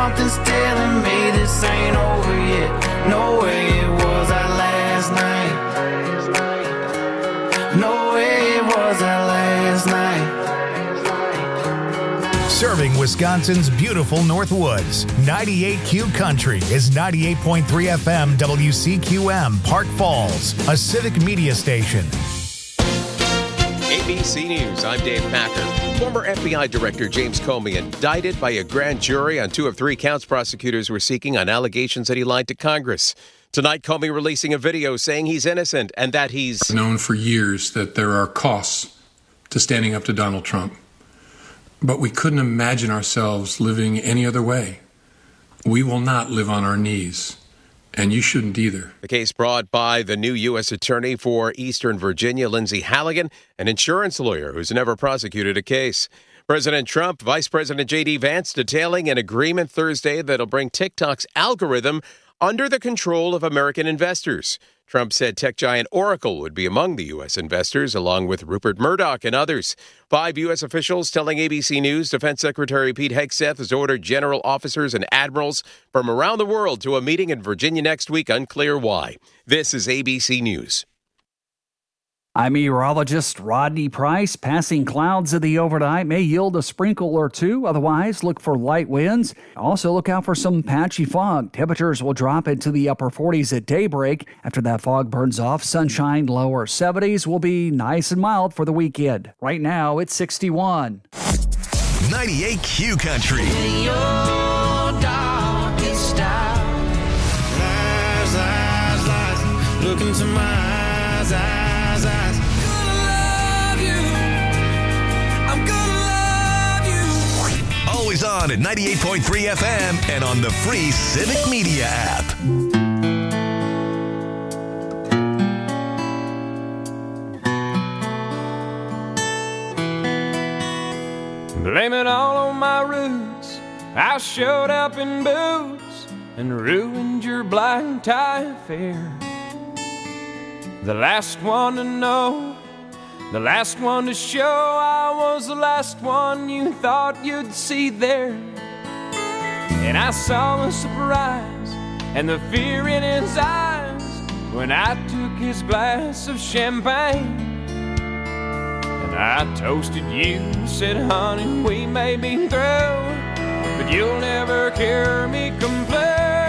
something's telling me this ain't over yet. No way it was our last night. No way it was our last night. Serving Wisconsin's beautiful Northwoods, 98Q Country is 98.3 FM WCQM Park Falls, a civic media station. ABC News, I'm Dave Packer. Former FBI Director James Comey indicted by a grand jury on 2 of 3 counts prosecutors were seeking on allegations that he lied to Congress. Tonight, Comey releasing a video saying he's innocent and that he's known for years that there are costs to standing up to Donald Trump. But we couldn't imagine ourselves living any other way. We will not live on our knees, and you shouldn't either. The case brought by the new U.S. Attorney for Eastern Virginia, Lindsay Halligan, an insurance lawyer who's never prosecuted a case. President Trump, Vice President J.D. Vance detailing an agreement Thursday that'll bring TikTok's algorithm under the control of American investors. Trump said tech giant Oracle would be among the U.S. investors, along with Rupert Murdoch and others. 5 U.S. officials telling ABC News Defense Secretary Pete Hegseth has ordered general officers and admirals from around the world to a meeting in Virginia next week. Unclear why. This is ABC News. I'm meteorologist Rodney Price. Passing clouds of the overnight may yield a sprinkle or two. Otherwise, look for light winds. Also, look out for some patchy fog. Temperatures will drop into the upper 40s at daybreak. After that fog burns off, sunshine, lower 70s will be nice and mild for the weekend. Right now, it's 61. 98Q Country. In your darkest hour. Lies, lies, lies. Look into my eyes, eyes. Always on at 98.3 FM and on the free Civic Media app. Blame it all on my roots. I showed up in boots and ruined your black tie affair. The last one to know, the last one to show, I was the last one you thought you'd see there. And I saw the surprise and the fear in his eyes when I took his glass of champagne. And I toasted you, said, honey, we may be through, but you'll never hear me complain.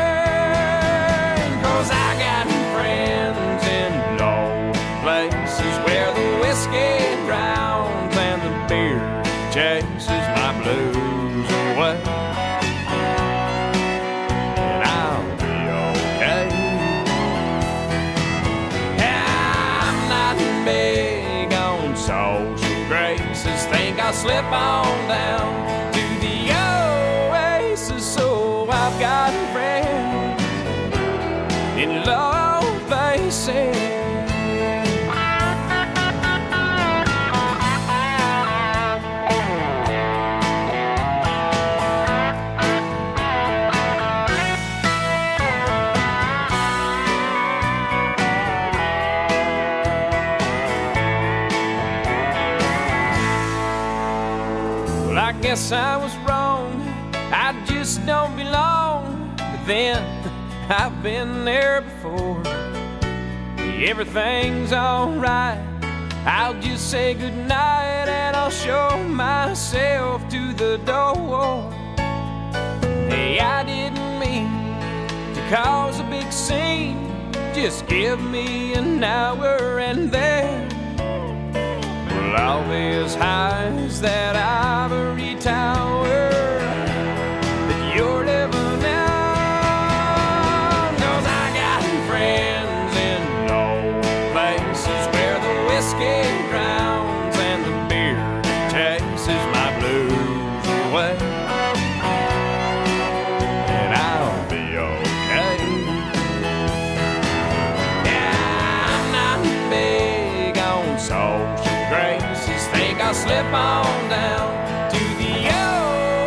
'Cause I got friends in low places where the whiskey drowns and the beer chases my blues away. And I'll be okay. I'm not big on social graces. Think I'll slip on down to the oasis. So I've got friends in low places. I guess I was wrong, I just don't belong. But then, I've been there before. Everything's alright, I'll just say goodnight and I'll show myself to the door. Hey, I didn't mean to cause a big scene, just give me an hour and then all these highs that ivory tower that you're living on. 'Cause I got friends in low places where the whiskey drowns and the beer chases my blues away. And I'll be okay. Yeah, I'm not big on social graces. Think I'll slip on down to the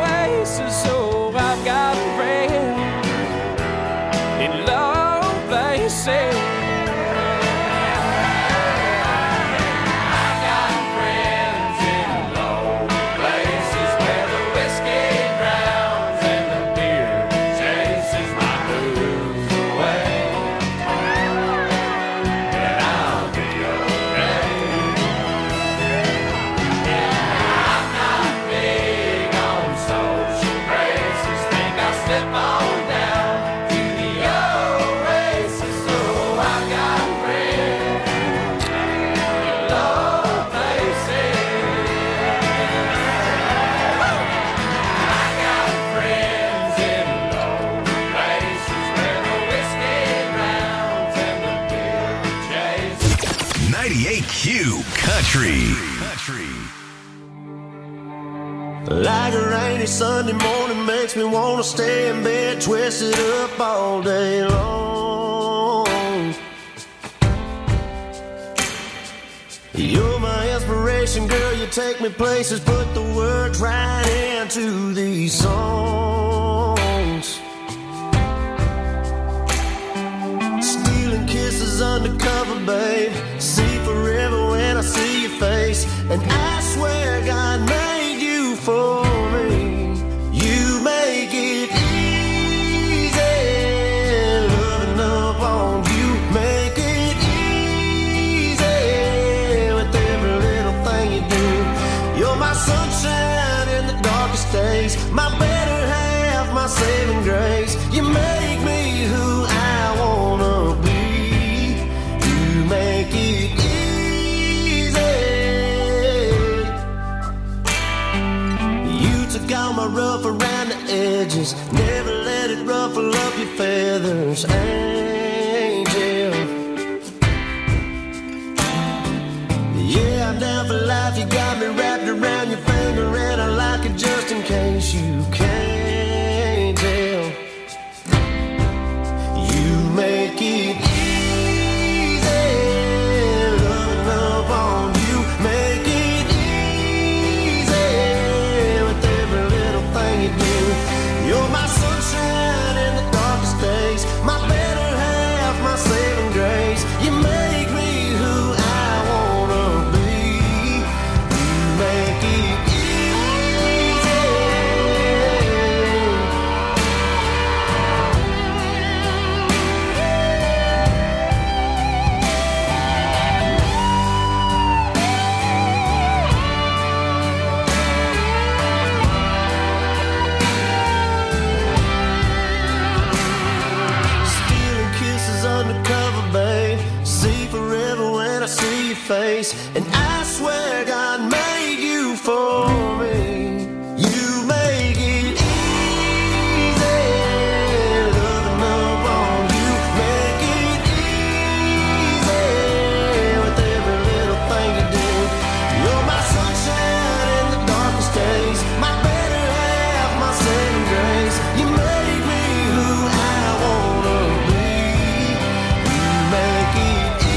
Country. Like a rainy Sunday morning makes me want to stay in bed, twisted up all day long. You're my inspiration, girl, you take me places, put the words right into these songs. Stealing kisses undercover, babe, see forever when I see your face. And I swear God made you for me. You make it easy, loving up on you. Make it easy with every little thing you do. You're my sunshine in the darkest days, my better half, my saving grace. You make me who I wanna be. You make it all my rough around the edges, never let it ruffle up your feathers, angel. Yeah, I'm down for life, you got me wrapped around your finger, and I like it just in case you can't tell. You make it easy, loving up on you, make it you're my sunshine in the darkest days, my better half, my saving grace. You make me who I wanna be. You make it face, and I swear God made you for me. You make it easy, loving up on you. Make it easy with every little thing you do. You're my sunshine in the darkest days, my better half, my saving grace. You make me who I wanna be. You make it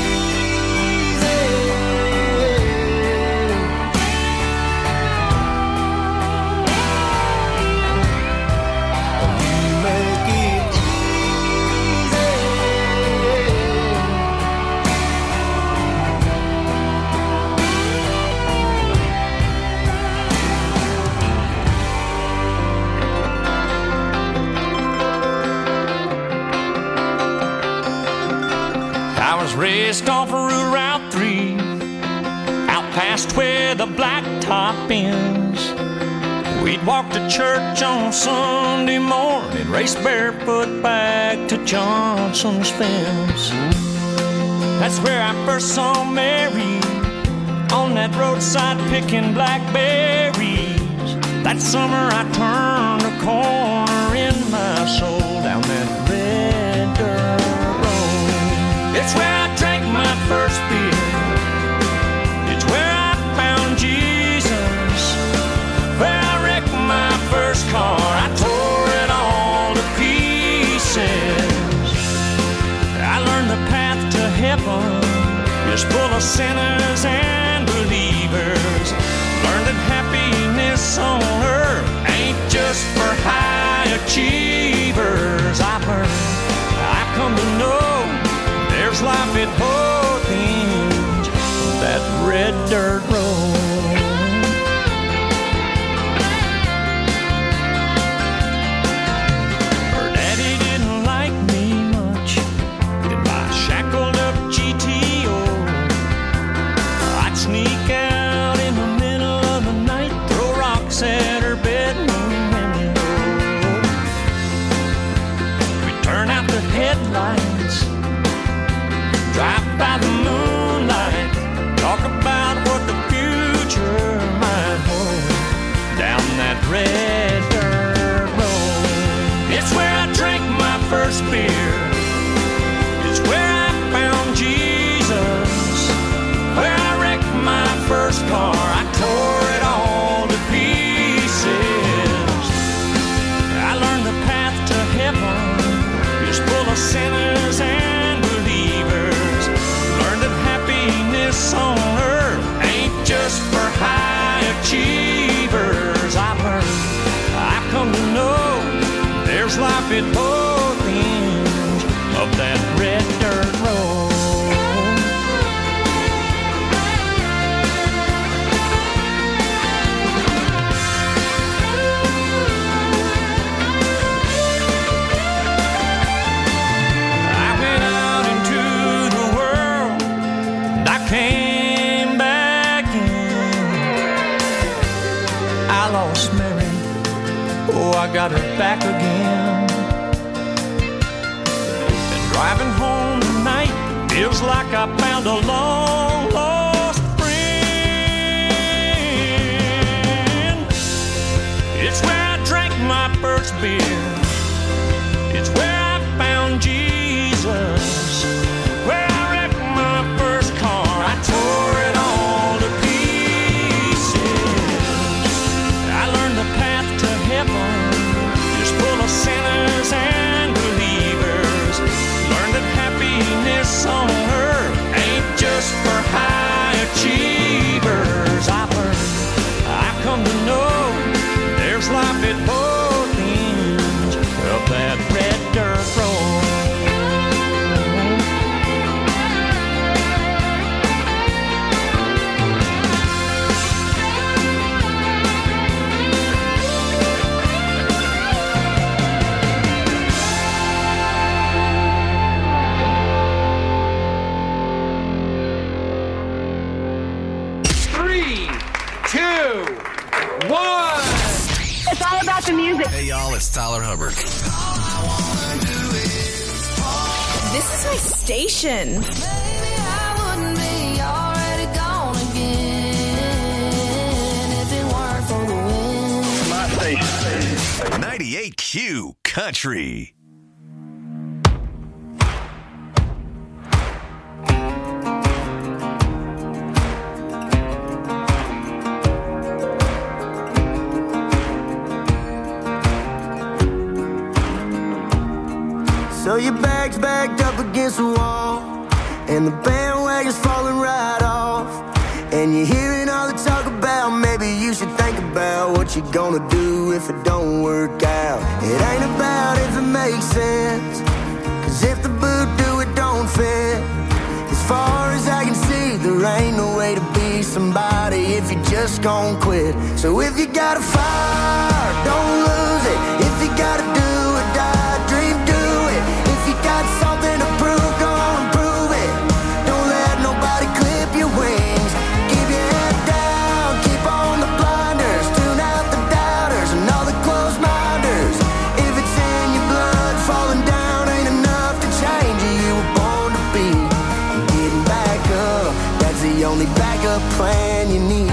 raced off of Route 3, out past where the blacktop ends. We'd walk to church on Sunday morning, race barefoot back to Johnson's fence. That's where I first saw Mary, on that roadside picking blackberries. That summer I turned a corner in my soul down that red dirt road. It's where I drank my first beer. It's where I found Jesus. Where I wrecked my first car. I tore it all to pieces. I learned the path to heaven is full of sinners and believers. Learned that happiness on earth ain't just for high achievers. I've learned, I come to know, there's life at both ends of that red dirt road. Her daddy didn't like me much in my shackled up GTO. I'd sneak out in the middle of the night, throw rocks at her bedroom window. We'd turn out the headlights, drive by the moonlight, talk about what the future might hold down that red dirt road. It's where I drank my first beer. It's where I found Jesus. Where I wrecked my There's life at both ends of that red dirt road. I went out into the world and I came back in. I lost Mary, oh, I got her back again. And driving home tonight feels like I found a long lost friend. It's where I drank my first beer. It's where I found Jesus. Where I wrecked my first car. I tore it all to pieces. I learned the path to heaven is full of sinners and believers. Learned that happiness on earth ain't just for high achievers. I learned, I've come to know there's life at both ends of that red dirt road. It's all about the music. Hey, y'all, it's Tyler Hubbard. This is my station. Maybe I wouldn't be already gone again if it weren't for the wind. My station. 98Q Country. So your bag's backed up against the wall, and the bandwagon's falling right off. And you're hearing all the talk about maybe you should think about what you're gonna do if it don't work out. It ain't about if it makes sense, 'cause if the boot do, it don't fit. As far as I can see, there ain't no way to be somebody if you just gon' quit. So if you got a fire, don't lose it. If you gotta do or die, dream, do it. If you got something to prove, go on and prove it. Don't let nobody clip your wings. Keep your head down, keep on the blinders. Tune out the doubters and all the closed minders. If it's in your blood, falling down ain't enough to change you. You were born to be. And getting back up, that's the only backup plan you need.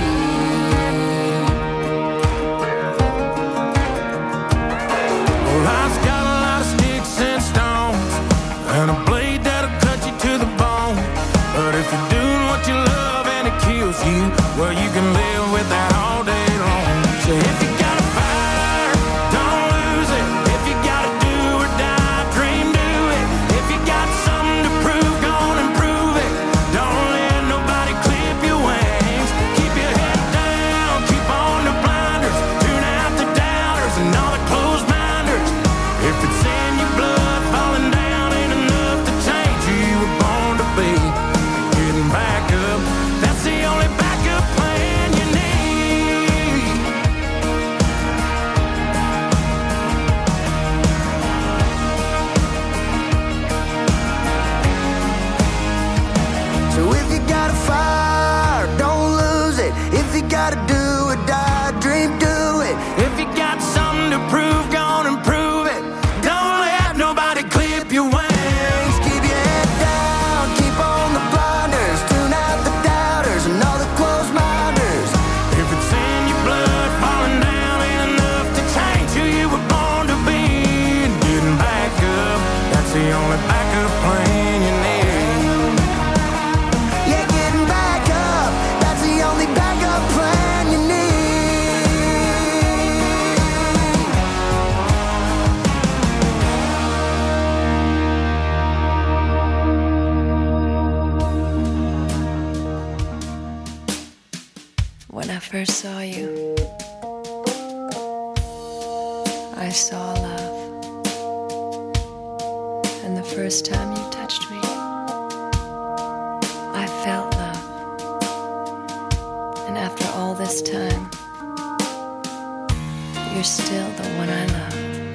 Life's got a lot of sticks and stones, and a blade that'll cut you to the bone. But if you're doing what you love and it kills you, well, you can live with that all day long. So if you got a fire, don't lose it. If you gotta do or die, dream, do it. If you got something to prove, go on and prove it. Don't let nobody clip your wings. Keep your head down, keep on the blinders. Tune out the doubters and all the closed minders. If it's in your blood, falling down ain't enough to change who you were born to be. Getting back up, that's the only backup plan you need. So if you got a fire, don't lose it. If you gotta do or die, dream, do it. If you got something to prove, go on and prove it. Don't let nobody clip your wings. Keep your head down, keep on the blinders. Tune out the doubters and all the closed minders. If it's in your blood, falling down ain't enough to change who you were born to be. And getting back up, that's the only backup plan you need. Yeah, getting back up, that's the only backup plan you need. When I first saw you, I saw love. first time you touched me, I felt love. And after all this time, you're still the one I love.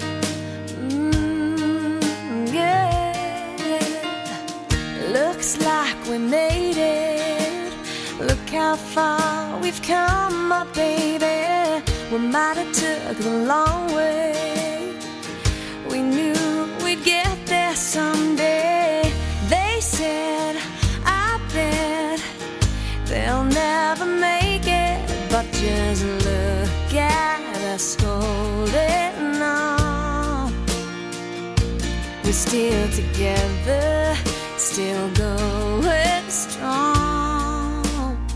Looks like we made it. Look how far we've come, my baby. We might have took the long way. We knew we'd get there someday. They said, I bet they'll never make it. But just look at us holding on. We're still together, still going strong.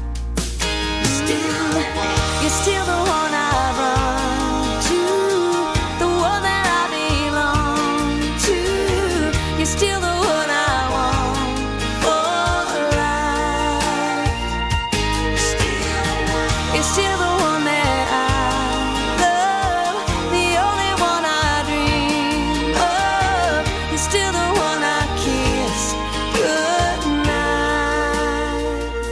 You're still the one I run to, the one that I belong to. You're still the one I want for life. You're still the one that I love, the only one I dream of. You're still the one I kiss goodnight.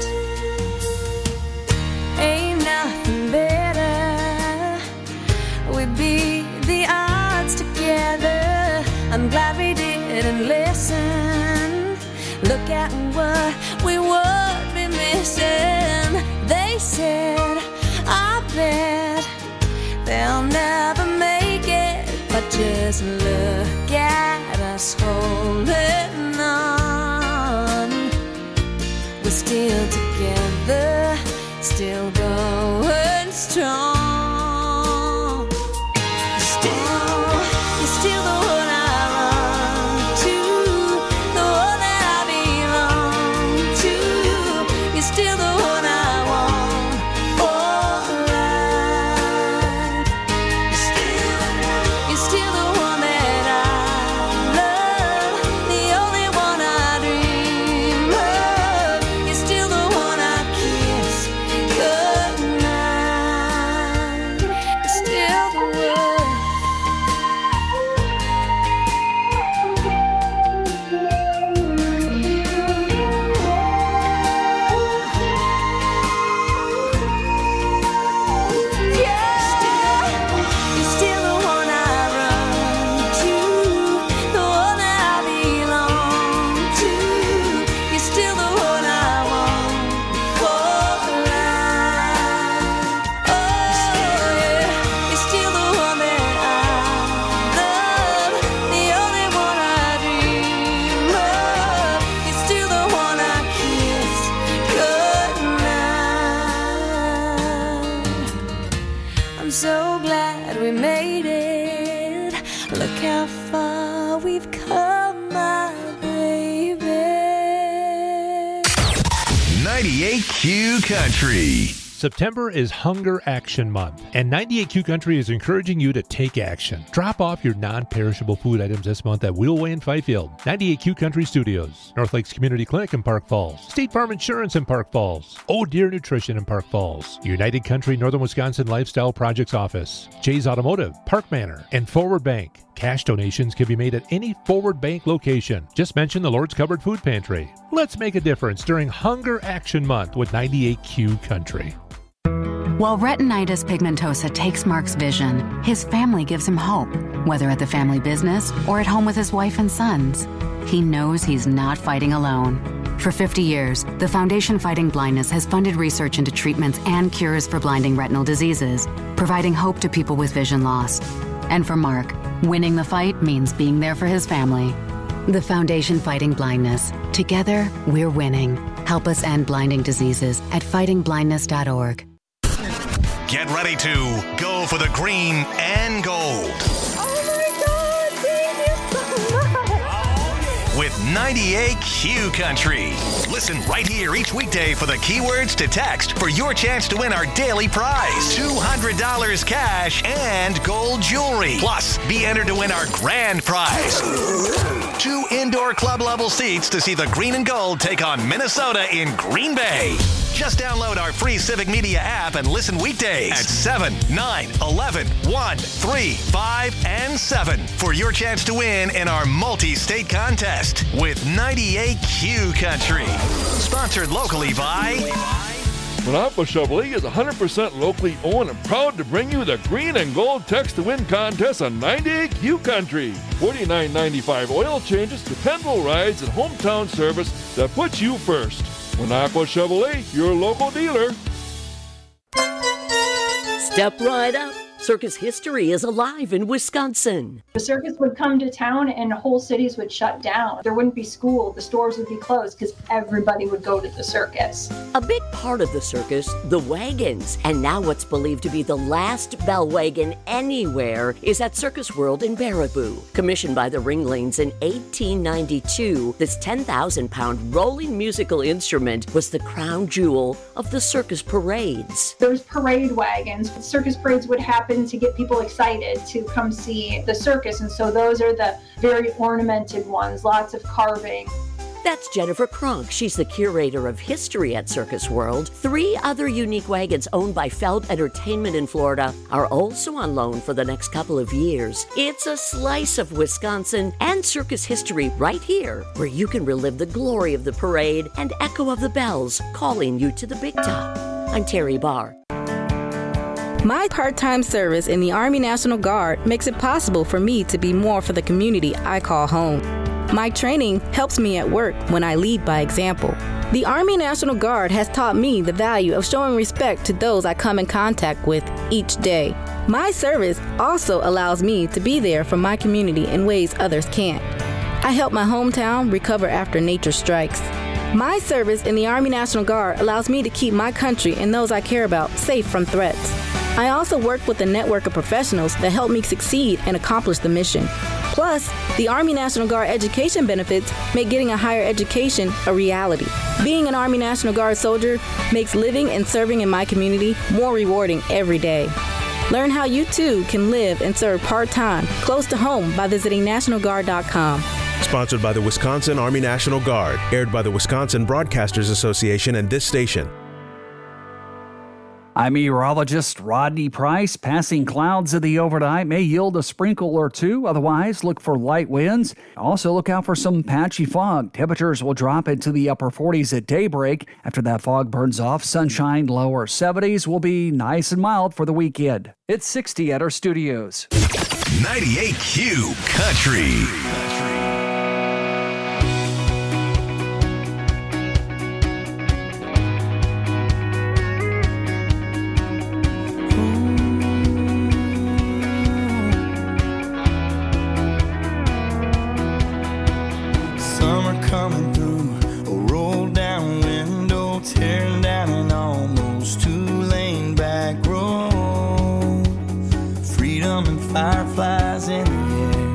Ain't nothing better. We'd beat the odds together. I'm glad we didn't listen. Look at what we would be missing. They said, I bet they'll never make it. But just look at us holding on. We're still together, still going strong. You're still the one I run to, the one that I belong to. You're still the one I want for life. You're still the one that I love, the only one I dream of. You're still the one I kiss goodnight. You're still the one. You're still the one I run to, the one that I belong to. You're still the one I want for life. Oh yeah, you're still the one that I love, the only one I dream of. You're still the one I kiss goodnight. I'm so glad we made it. Look how far we've come, my baby. 98Q Country. September is Hunger Action Month, and 98Q Country is encouraging you to take action. Drop off your non-perishable food items this month at Wheelway in Fifield, 98Q Country Studios, North Lakes Community Clinic in Park Falls, State Farm Insurance in Park Falls, Oh Deer Nutrition in Park Falls, United Country Northern Wisconsin Lifestyle Projects Office, Jay's Automotive, Park Manor, and Forward Bank. Cash donations can be made at any Forward Bank location. Just mention the Lord's Cupboard Food Pantry. Let's make a difference during Hunger Action Month with 98Q Country. While retinitis pigmentosa takes Mark's vision, his family gives him hope, whether at the family business or at home with his wife and sons. He knows he's not fighting alone. For 50 years, the Foundation Fighting Blindness has funded research into treatments and cures for blinding retinal diseases, providing hope to people with vision loss. And for Mark, winning the fight means being there for his family. The Foundation Fighting Blindness. Together, we're winning. Help us end blinding diseases at fightingblindness.org. Get ready to go for the green and gold. With 98Q Country. Listen right here each weekday for the keywords to text for your chance to win our daily prize. $200 cash and gold jewelry. Plus, be entered to win our grand prize. 2 indoor club level seats to see the green and gold take on Minnesota in Green Bay. Just download our free Civic Media app and listen weekdays at 7, 9, 11, 1, 3, 5, and 7 for your chance to win in our multi-state contest with 98Q Country. Sponsored locally by... Monaco Chevrolet is 100% locally owned and proud to bring you the Green and Gold Text to Win contest on 98Q Country. $49.95 oil changes, dependable rides, and hometown service that puts you first. Monaco Chevrolet, your local dealer. Step right up. Circus history is alive in Wisconsin. The circus would come to town and whole cities would shut down. There wouldn't be school, the stores would be closed because everybody would go to the circus. A big part of the circus, the wagons. And now what's believed to be the last bell wagon anywhere is at Circus World in Baraboo. Commissioned by the Ringlings in 1892, this 10,000-pound rolling musical instrument was the crown jewel of the circus parades. There's parade wagons. Circus parades would happen to get people excited to come see the circus, and so those are the very ornamented ones, lots of carving. That's Jennifer Kronk. She's the curator of history at Circus World. 3 other unique wagons owned by Feld Entertainment in Florida are also on loan for the next couple of years. It's a slice of Wisconsin and circus history right here, where you can relive the glory of the parade and echo of the bells calling you to the big top. I'm Terry Barr. My part-time service in the Army National Guard makes it possible for me to be more for the community I call home. My training helps me at work when I lead by example. The Army National Guard has taught me the value of showing respect to those I come in contact with each day. My service also allows me to be there for my community in ways others can't. I help my hometown recover after nature strikes. My service in the Army National Guard allows me to keep my country and those I care about safe from threats. I also work with a network of professionals that help me succeed and accomplish the mission. Plus, the Army National Guard education benefits make getting a higher education a reality. Being an Army National Guard soldier makes living and serving in my community more rewarding every day. Learn how you too can live and serve part-time, close to home by visiting NationalGuard.com. Sponsored by the Wisconsin Army National Guard. Aired by the Wisconsin Broadcasters Association and this station. I'm meteorologist Rodney Price. Passing clouds of the overnight may yield a sprinkle or two. Otherwise, look for light winds. Also, look out for some patchy fog. Temperatures will drop into the upper 40s at daybreak. After that fog burns off, sunshine, lower 70s will be nice and mild for the weekend. It's 60 at our studios. 98Q Country. Coming through a roll down window, tearing down an almost 2-lane back road. Freedom and fireflies in the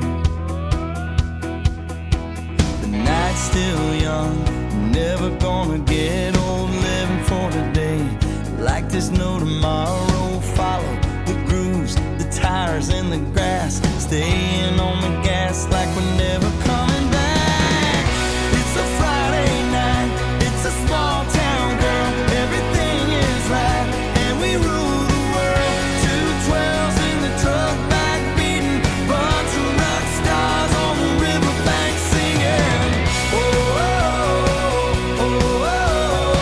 air. The night's still young, never gonna get old. Living for today, like there's no tomorrow. Follow the grooves, the tires in the grass, staying on the gas like we're never coming back. It's a Friday night, it's a small town girl, everything is right, and we rule the world. 212s in the truck back beating, bunch of rock stars on the riverbank singing. Oh, oh, oh, oh,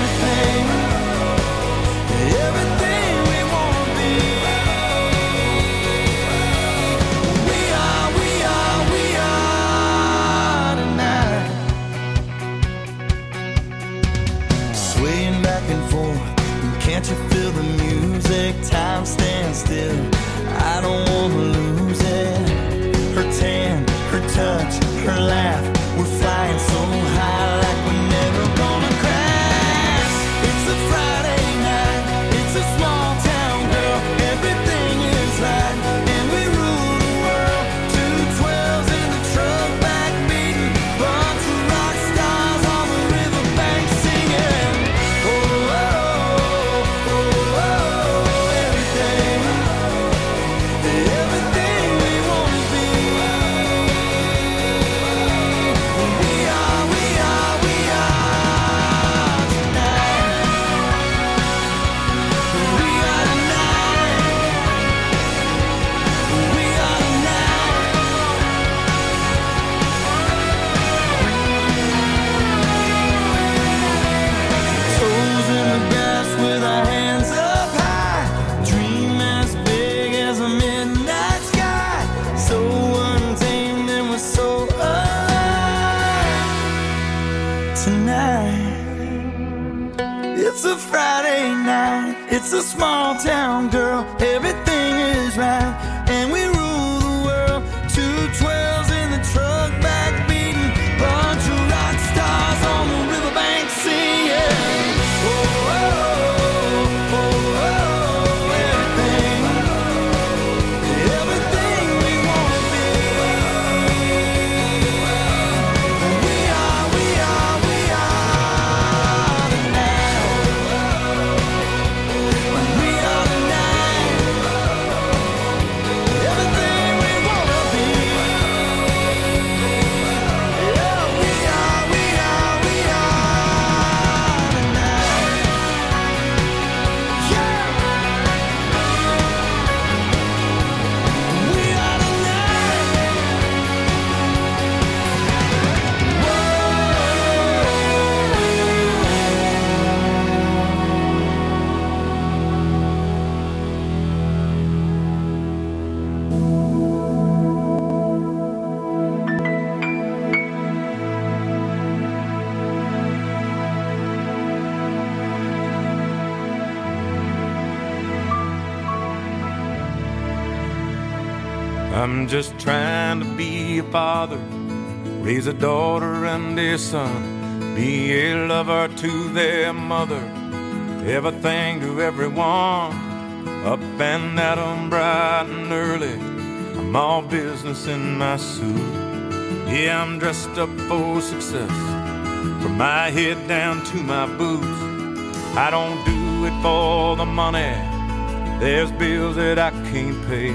everything we wanna be. We are it's a small town, girl. Everything is right, and we rule the world. 212s in the truck, back beating. Bunch of rock stars on the riverbank singing. Oh, oh, oh, oh, oh, everything. Everything we wanna be. We are the night. We are the night. Everything we wanna be. Yeah, we are the night. Yeah. We are the I'm just trying to be a father, raise a daughter and a son, be a lover to their mother, everything to everyone. Up and at 'em bright and early, I'm all business in my suit. Yeah, I'm dressed up for success, from my head down to my boots. I don't do it for the money, there's bills that I can't pay.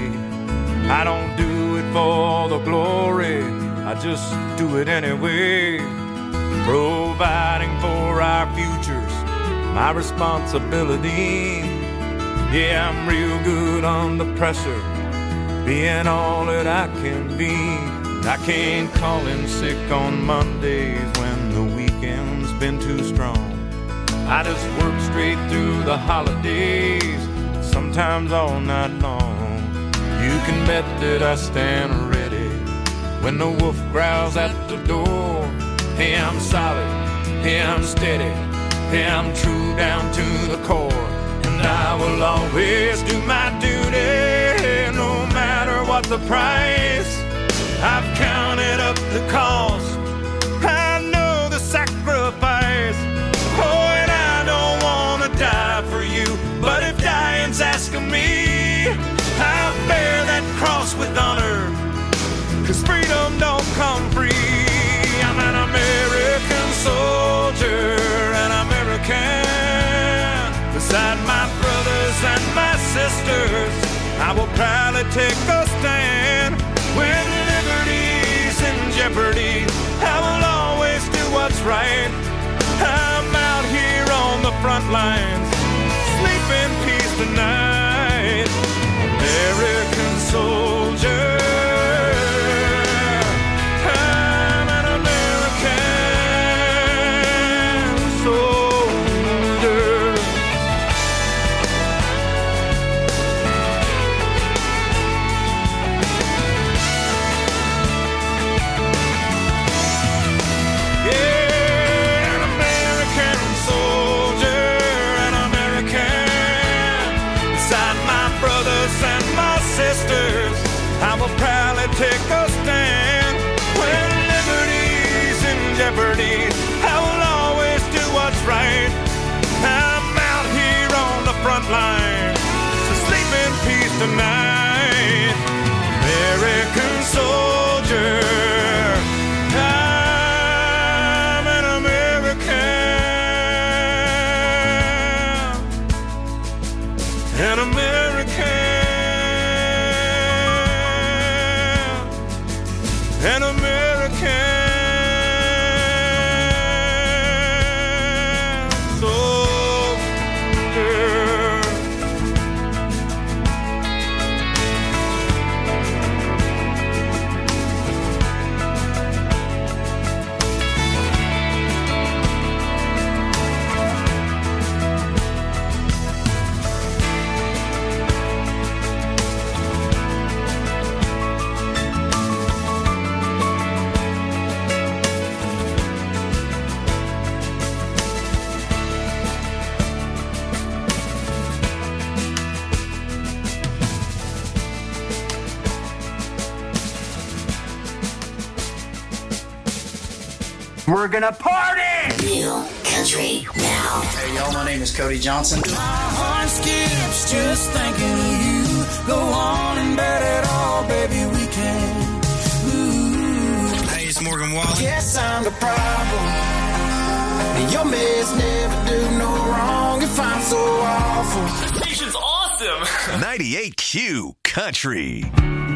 I don't do it for the glory, I just do it anyway. Providing for our futures, my responsibility. Yeah, I'm real good under pressure, being all that I can be. I can't call in sick on Mondays when the weekend's been too strong. I just work straight through the holidays, sometimes all night long. You can bet that I stand ready when the wolf growls at the door. Hey, I'm solid, hey, I'm steady, hey, I'm true down to the core. And I will always do my duty, no matter what the price. I've counted up the cost, I know the sacrifice. Oh, and I don't want to die for you, but if dying's asking me, I'll bear that cross with honor, 'cause freedom don't come free. I'm an American soldier, an American. Beside my brothers and my sisters, I will proudly take a stand. When liberty's in jeopardy, I will always do what's right. I'm out here on the front lines, sleep in peace tonight. American soldier, I'm an American soldier. Yeah, an American soldier, an American. Beside my brothers and my sisters, I will proudly take a stand. When liberty's in jeopardy, I will always do what's right. I'm out here on the front line, so sleep in peace tonight. American soldier, I'm an American, an American. An American soldier. We're gonna party! New country now. Hey y'all, my name is Cody Johnson. My heart skips just thinking of you. Go on and bet it all, baby, we can. Ooh. Hey, it's Morgan Wallen. Guess I'm the problem. Your mess never do no wrong if I'm so awful. The station's awesome. 98Q Country.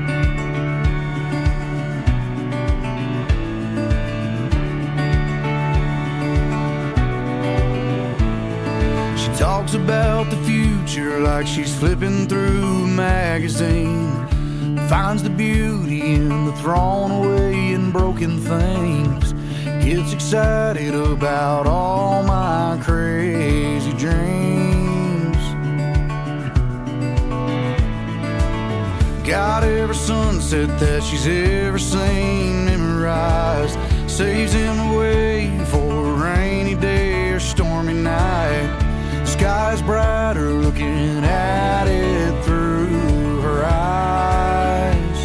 Talks about the future like she's flipping through a magazine. Finds the beauty in the thrown away and broken things. Gets excited about all my crazy dreams. Got every sunset that she's ever seen memorized. Saves him away for a rainy day or stormy night. Sky's brighter looking at it through her eyes.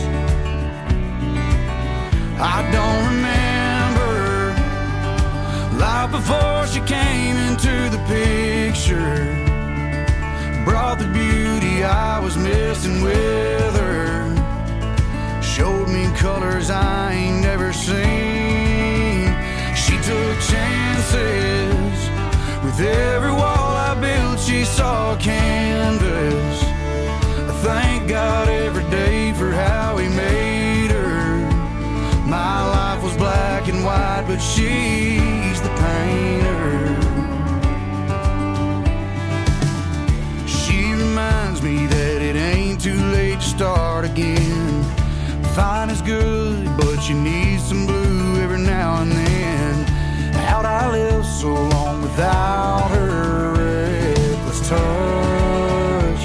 I don't remember life before she came into the picture. Brought the beauty I was missing with her. Showed me colors I ain't never seen. She took chances with every wall I built, she saw a canvas. I thank God every day for how he made her. My life was black and white, but she's the painter. She reminds me that it ain't too late to start again. Fine is good, but you need some blue every now and then. How'd I live so long without her reckless touch?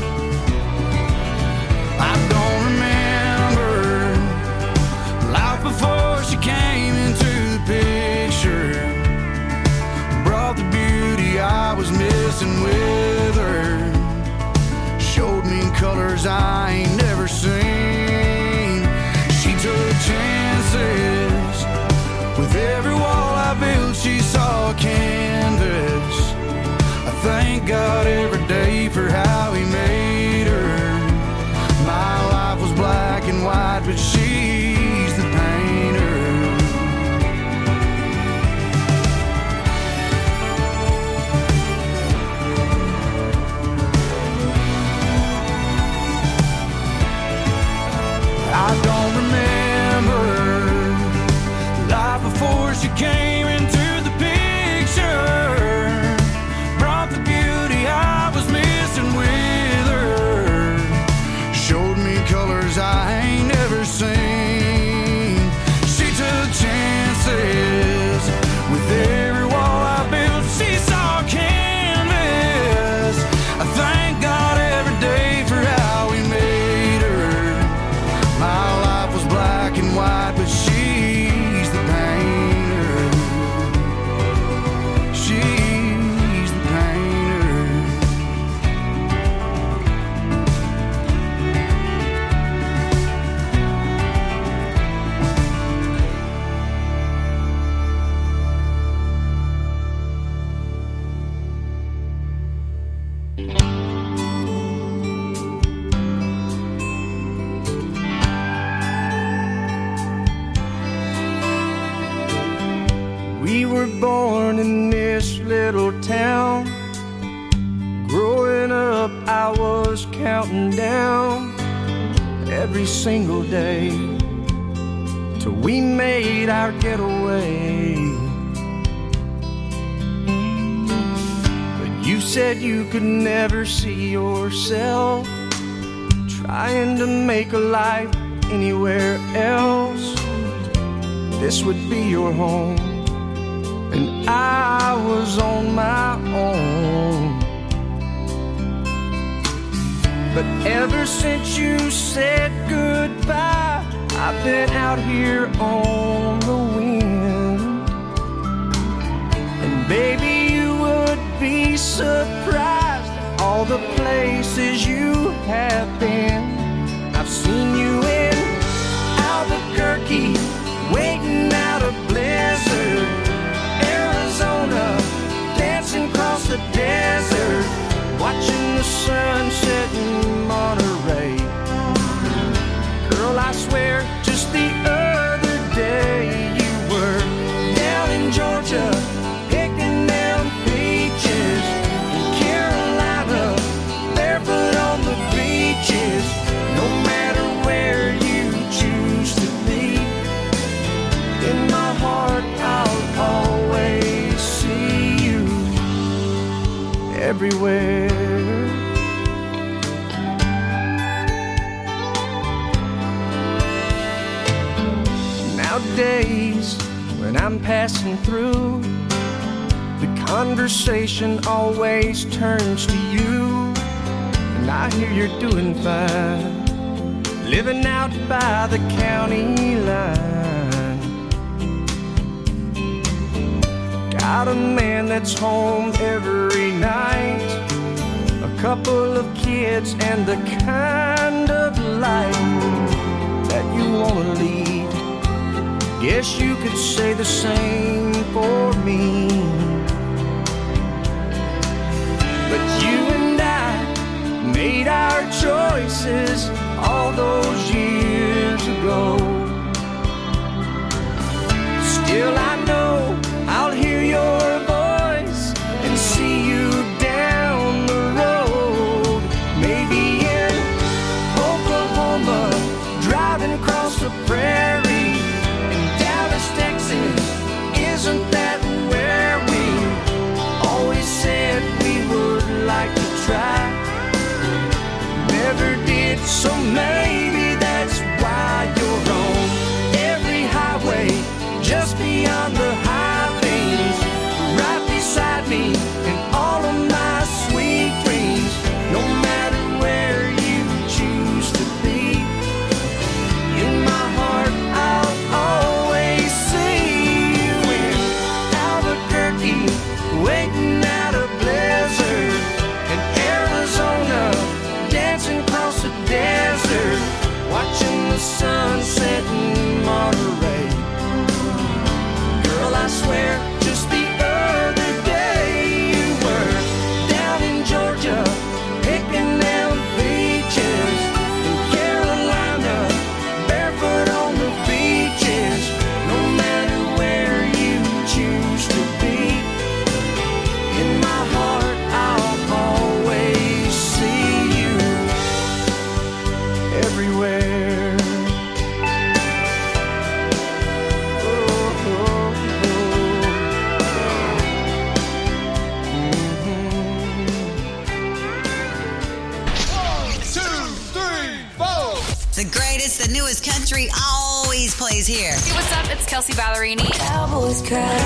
I don't remember life before she came into the picture. Brought the beauty I was missing with her. Showed me colors I ain't never seen. She took chances with every wall I built, she saw a canvas. I thank God every day for how he made her. My life was black and white, but she's the painter. I don't remember life before she came into the picture. Brought the beauty I was missing with her. Showed me colors I ain't never seen. She took chances with every wall I built. She saw a canvas. I thank God every day for how he made her. My life was black and white, but she's the painter. She's the painter. We were born in this little town. Growing up, I was counting down every single day till we made our getaway. But you said you could never see yourself trying to make a life anywhere else. This would be your home, and I was on my own. But ever since you said goodbye, I've been out here on the wind. And baby, you would be surprised at all the places you have been. I've seen you in Albuquerque, waiting out a blizzard. everywhere. Nowadays, when I'm passing through, the conversation always turns to you. And I hear you're doing fine, living out by the county line. Got a man that's home every night, a couple of kids, and the kind of life that you want to lead. Guess you could say the same for me. But you and I made our choices all those years ago. Still I know I'll hear your voice and see you down the road. Maybe in Oklahoma, driving across the prairie. In Dallas, Texas, isn't that where we always said we would like to try? Never did, so maybe that's why you're on every highway, just beyond the high things, right beside me in all of my sweet dreams. No matter where you choose to be, in my heart I'll always see you in Albuquerque, waiting out a blizzard, in Arizona, dancing across the desert, watching the sunset in Monterey. Girl, I swear, just the other day you were down in Georgia, picking them peaches. In Carolina, barefoot on the beaches. No matter where you choose to be, in my heart I'll always see you everywhere. The greatest, the newest country always plays here. Hey, what's up? It's Kelsey Ballerini. Cowboys cry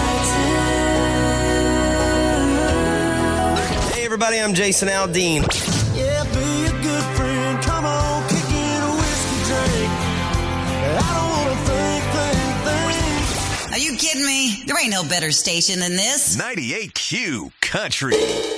Hey everybody, I'm Jason Aldean. Yeah, be a good friend. Come on, kick in a whiskey drink. I don't wanna think. Are you kidding me? There ain't no better station than this. 98Q Country.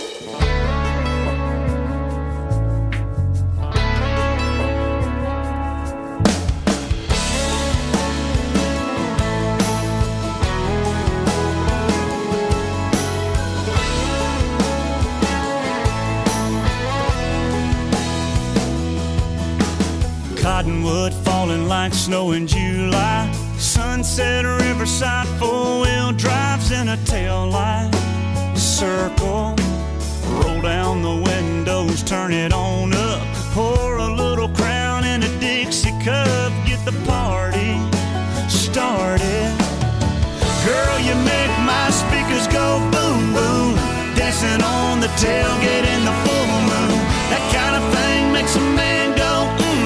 Cottonwood falling like snow in July. Sunset Riverside, four-wheel drives in a tail light. Circle, roll down the windows, turn it on up. Pour a little Crown in a Dixie cup, get the party started. Girl, you make my speakers go boom, boom. Dancing on the tailgate in the full moon. That kind of thing makes a man go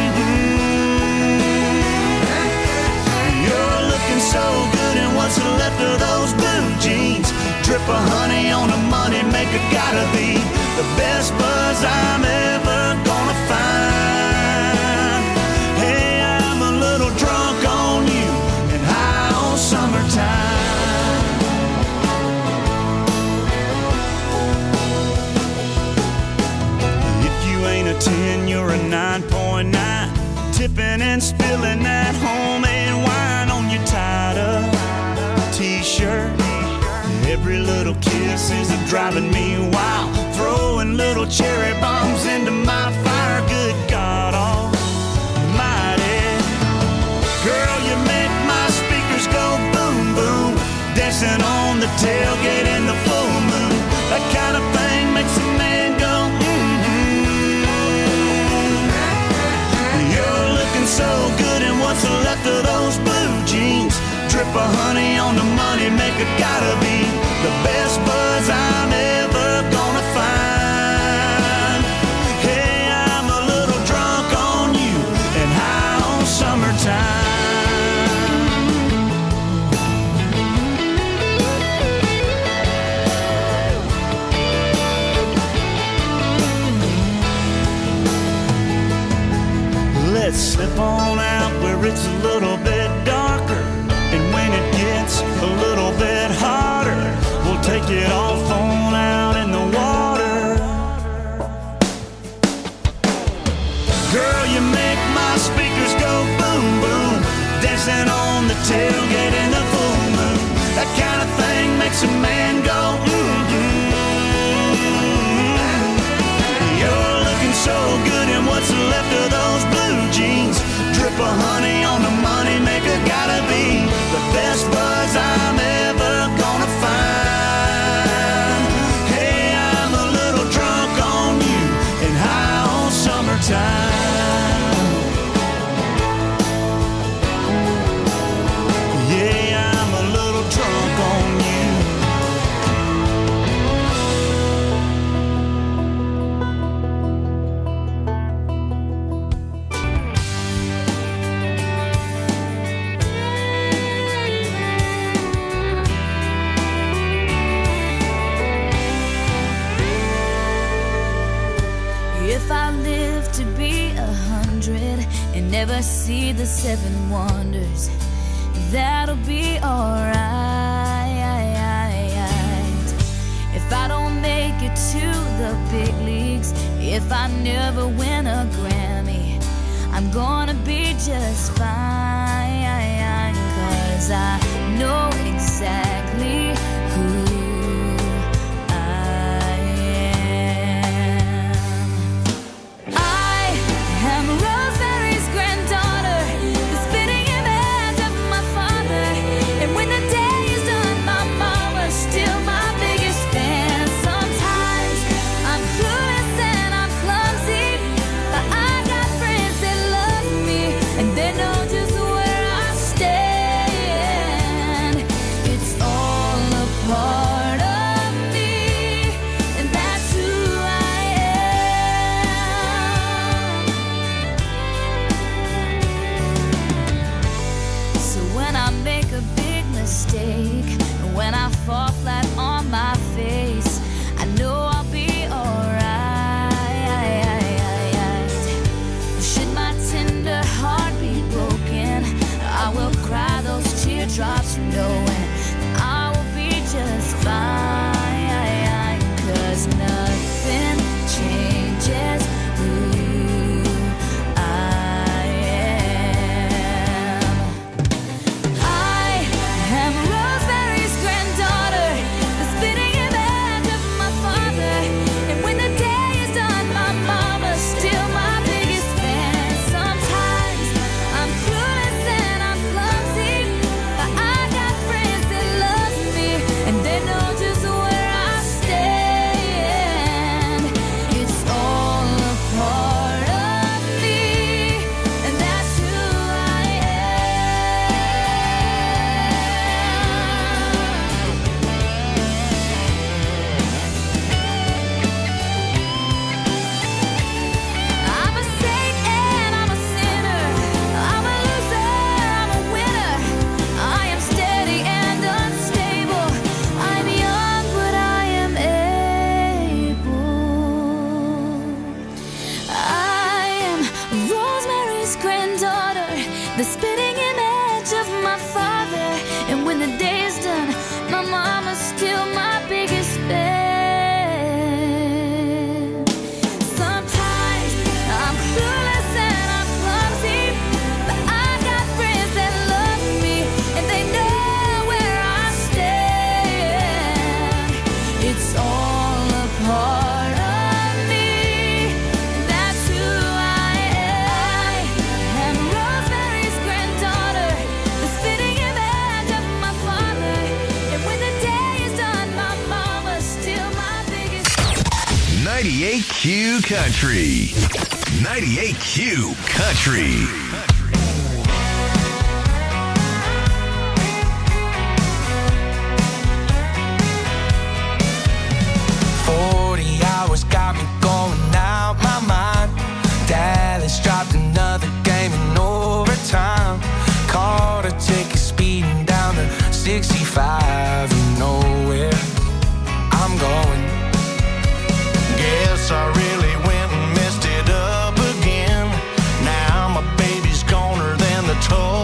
so good, and what's left of those blue jeans? Drip of honey on a money maker, gotta be the best buzz I'm ever gonna find. Hey, I'm a little drunk on you and high on summertime. If you ain't a 10, you're a 9.9. Tipping and spilling that homemade wine on your tied-up t-shirt. Every little kiss is driving me wild. Throwing little cherry bombs into my fire. Good God almighty. Girl, you make my speakers go boom, boom. Dancing on the tailgate in the full moon. That kind of thing makes a man go You're looking so good, and what's left of those blue jeans? Drip of honey on the money maker, gotta be the best buzz I'm ever gonna find. gets a little bit darker, and when it gets a little bit hotter, we'll take it all on out in the water. Girl, you make my speakers go boom, boom, dancing on the tailgate in the full moon. That kind of thing makes a man go You're looking so good in what's left of those blue jeans. Drip of honey on the money maker, gotta be the best buzz I'm ever gonna find. Hey, I'm a little drunk on you and high on summertime. Yeah, I'm a little drunk on you. If I live to be 100 and never see the 7 wonders, that'll be alright. If I don't make it to the big leagues, if I never win a Grammy, I'm gonna be just fine, 'cause I know exactly who Rosemary's granddaughter, the spitting image of my father. And when the day is done, my mama's still my biggest fan. Sometimes I'm clueless and I'm clumsy, but I got friends that love me, and they know just where I stand. It's all a part of me, and that's who I am. So when I make a big mistake, and when I fall flat on my face, I know I'll be alright. Should my tender heart be broken, I will cry those teardrops knowing that I will be just fine, 'cause nothing changes who I am. I am Rosemary's granddaughter, the spitting image of my father. And when the day is done, my mama's still my biggest fan. Sometimes I'm clueless and I'm clumsy, but I got friends that love me, and they know just where I stand. It's all a part of me, and that's who I I'm a saint and I'm a sinner. I'm a loser, I'm a winner. I am steady and unstable. I'm young, but I am able. I am Rosemary's granddaughter, the spitting image of my father. And when the day is done, my mama's still my biggest fan. Sometimes I'm clueless and I'm clumsy, but I got friends that love me, and they know where I stand. It's all a part of me, and that's who I am. Rosemary's granddaughter, the spitting image of my father. And when the day is done, my mama's still my biggest 98Q Country. 98Q Country. Hours got me going out my mind. Dallas dropped another game in overtime. Caught a ticket speeding down to 65. You know where I'm going. Guess I really went and messed it up again. Now my baby's goner than the toy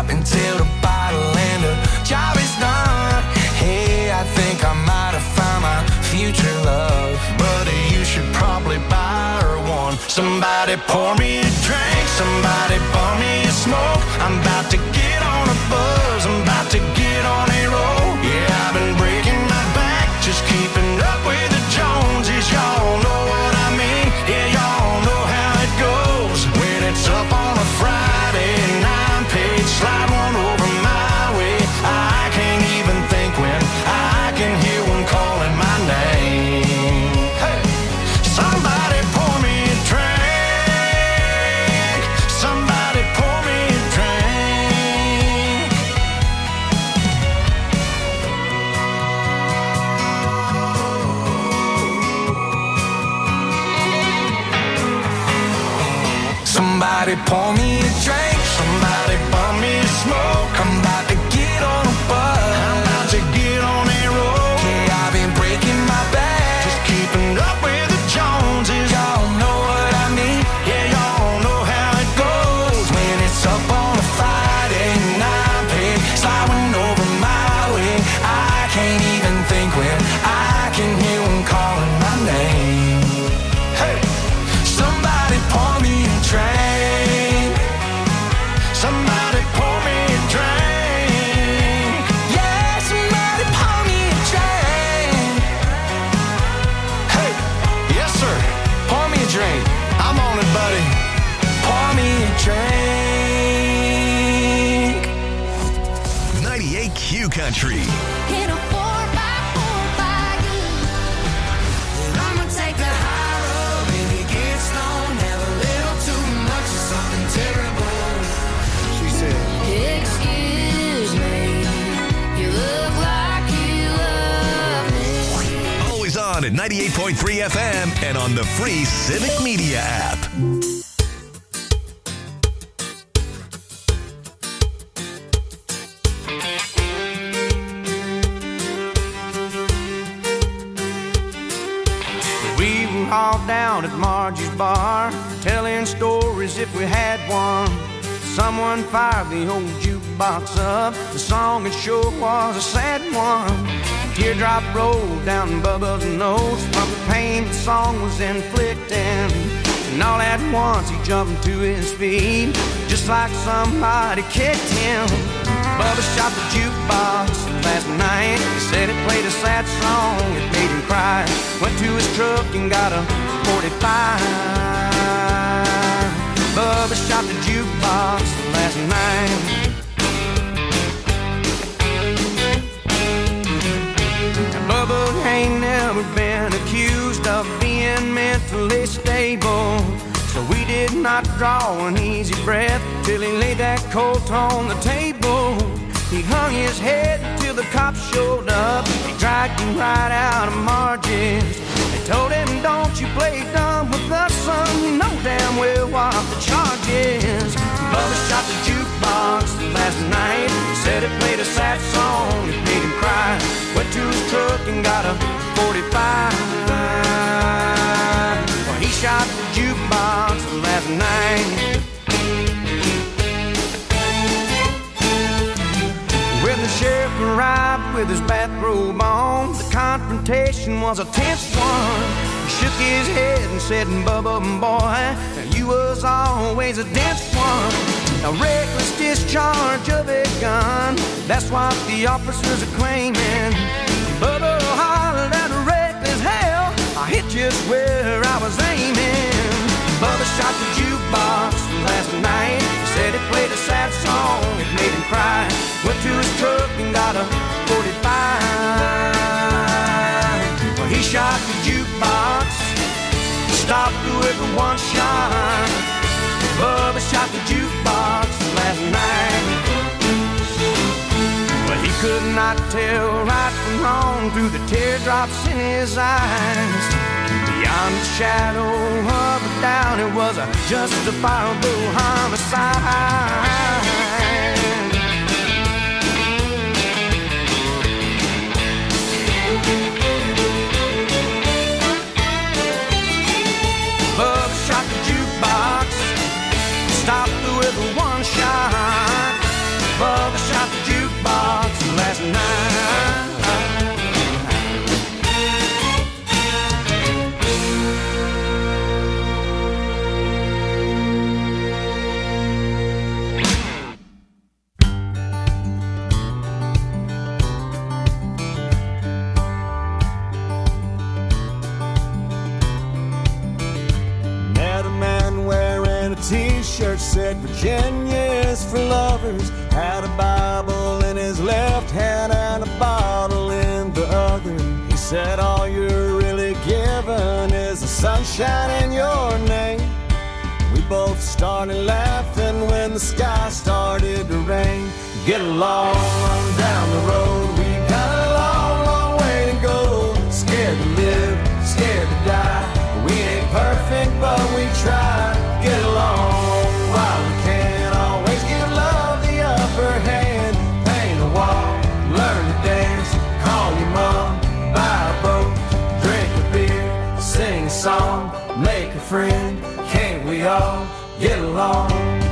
up until the bottle and the job is done. Hey, I think I might have found my future love, but you should probably buy her one. Somebody pour me a drink, somebody bum me a smoke. I'm about to get on a buzz, I'm about to get on a roll. Yeah, I've been breaking my back, just keeping up with the Joneses. Y'all know what I mean, yeah, y'all know how it goes. When it's up on a Friday and I'm paid, slide one over my way. I can't even think when I can hear one calling my name. Hey, somebody pour me a drink, somebody pour me a drink. Somebody pour me a drink, somebody bum me a smoke. I'm about to get on a bus, I'm about to get on a roll. Yeah, I've been breaking my back, just keeping up with the Joneses. Y'all know what I mean, yeah, y'all know how it goes. When it's up on a Friday and I'm paid, sliding over my way. I can't even think when I can hear one calling my name. Hey, somebody pour me a drink, somebody pour me a drink. Yeah, somebody pour me a drink. Hey, yes sir, pour me a drink. I'm on it, buddy. Pour me a drink. 98 Q Country. In a 4x4 wagon, and I'ma take the high road. Baby, get stoned, have a little too much of something terrible. She said, Excuse me, you look like you love me. Always on at 98.3 FM and on the free Civic Media app. We were all down at Margie's bar, telling stories if we had one. Someone fired the old jukebox up. The song it sure was a sad one. Teardrop rolled down Bubba's nose from the pain the song was inflicting. And all at once he jumped to his feet, just like somebody kicked him. Bubba shot the jukebox last night. He said it played a sad song, it made him cry. Went to his truck and got a 45. Bubba shot the jukebox last night. Now, Bubba ain't never been accused of being mentally stable, so we did not draw an easy breath till he laid that coat on the table. He hung his head till the cops showed up. They dragged him right out of Margie's. They told him, don't you play dumb with us, son. You know damn well what the charge is. Bubba shot the jukebox last night. He said it played a sad song, it made him cry. Went to his truck and got a 45. Well, he shot the jukebox last night. When the sheriff arrived with his bathrobe on, the confrontation was a tense one. He shook his head and said, Bubba, boy, you was always a dense one. A reckless discharge of a gun, that's what the officers are claiming. Bubba hollered at reckless hell, I hit just where I was aiming. Bubba shot the jukebox last night. He said it played a sad song, it made him cry. Went to his truck and got a 45. Well, he shot the jukebox, stopped with one shot. Bubba shot the jukebox last night. Well, he could not tell right from wrong through the teardrops in his eyes. Beyond the shadow of a doubt, it was a justifiable homicide. Bubba shot the jukebox, stopped with one shot. t-shirt said Virginia is for lovers. Had a Bible in his left hand and a bottle in the other. He said all you're really given is the sunshine in your name. We both started laughing when the sky started to rain. Get along on down the road, we got a long, long way to go. Scared to live, scared to die. We ain't perfect, but we try. Get along while we can. Always give love the upper hand. Paint a wall, learn to dance. Call your mom, buy a boat, drink a beer, sing a song, make a friend. Can't we all get along?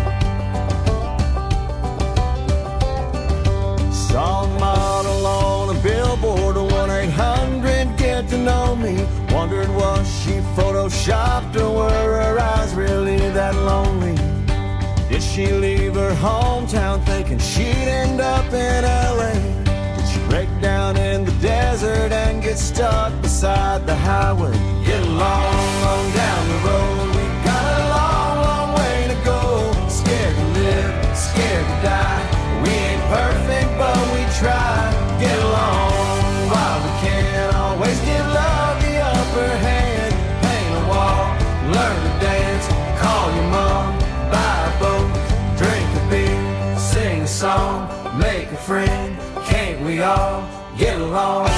Saw a model on a billboard, 1-800 get to know me. Wondered was she photoshopped or were her eyes really that lonely? Did she leave her hometown thinking she'd end up in LA? Did she break down in the desert and get stuck beside the highway? Get along on down the road, we got a long, long way to go. Scared to live, scared to die. We ain't perfect, but we try. Get along while we can. Always give love the upper hand. Paint a wall, learn to dance. Call your mom, buy a boat, drink a beer, sing a song, make a friend. Can't we all get along?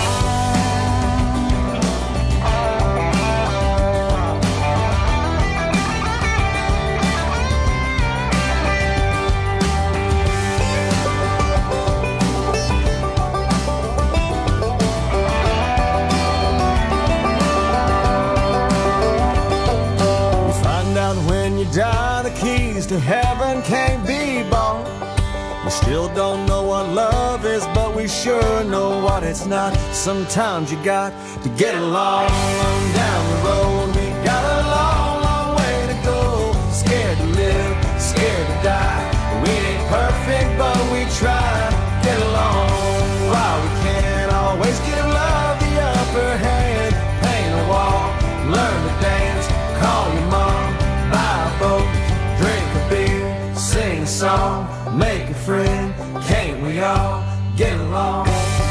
Die, the keys to heaven can't be bought. We still don't know what love is, but we sure know what it's not. Sometimes you got to get along down the road. We got a long, long way to go. Scared to live, scared to die. We ain't perfect, but we try. Get along while we can. Always give love the upper hand. Paint a wall, learn to dance. Call your mom, buy a boat, drink a beer, sing a song, make a friend. Can't we all get along?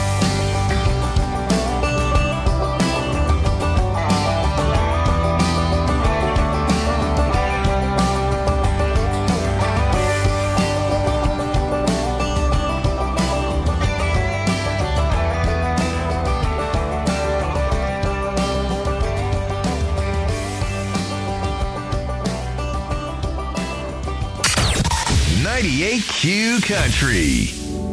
Q Country.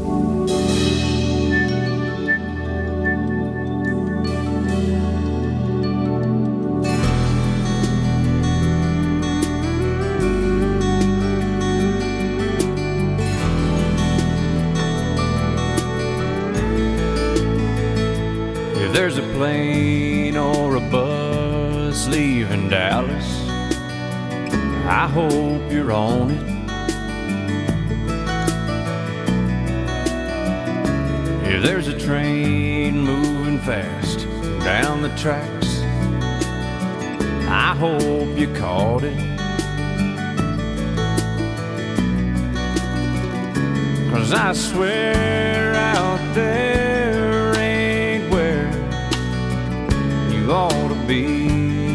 If there's a plane or a bus leaving Dallas, I hope you're on it. If there's a train moving fast down the tracks, I hope you caught it. 'Cause I swear out there ain't where you ought to be.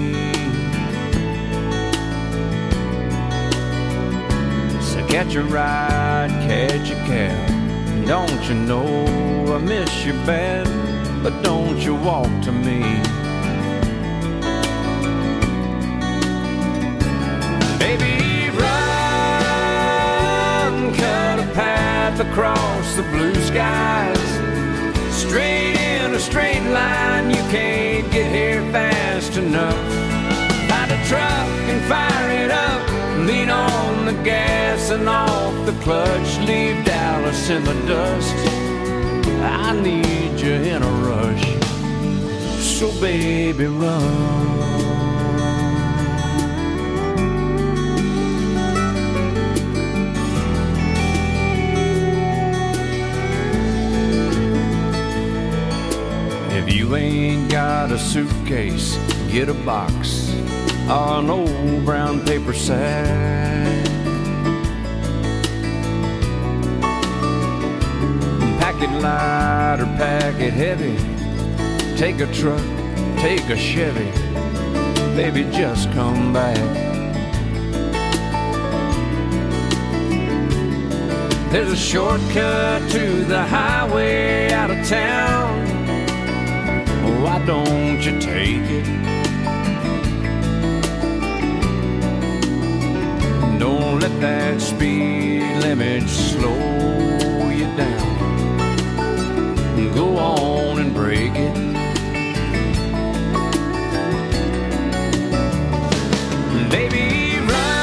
So catch a ride, catch a cab. Don't you know I miss you bad, but don't you walk to me. Baby, run, cut a path across the blue skies. Straight in a straight line, you can't get here fast enough. Find a truck and fire it up, lean on the gas and off the clutch. Leave Dallas in the dust, I need you in a rush. So baby, run. If you ain't got a suitcase, get a box or an old brown paper sack. it light or pack it heavy. Take a truck, take a Chevy. Baby, just come back. There's a shortcut to the highway out of town. Why don't you take it? Don't let that speed limit slow you down. Go on and break it. Baby,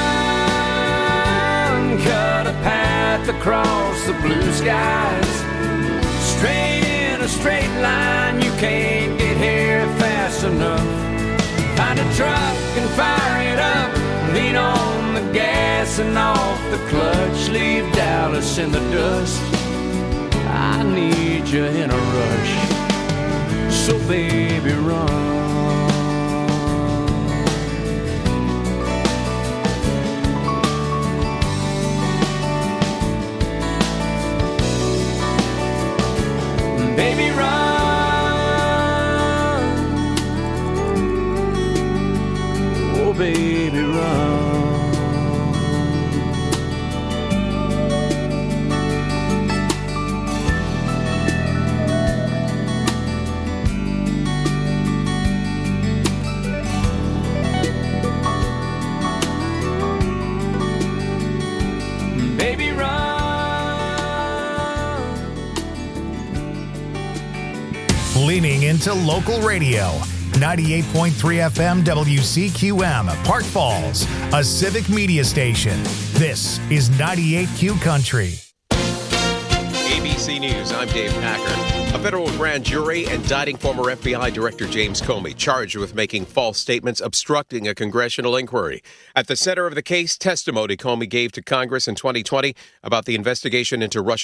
run, cut a path across the blue skies. Straight in a straight line, you can't get here fast enough. Find a truck and fire it up. Lean on the gas and off the clutch. Leave Dallas in the dust. I need you in a rush. So baby, run. Baby, run. Oh, baby, run. Baby, run. Leaning into local radio. 98.3 FM WCQM, Park Falls, a civic media station. This is 98Q Country. ABC News, I'm Dave Packer. A federal grand jury indicting former FBI Director James Comey, charged with making false statements obstructing a congressional inquiry. At the center of the case, testimony Comey gave to Congress in 2020 about the investigation into Russian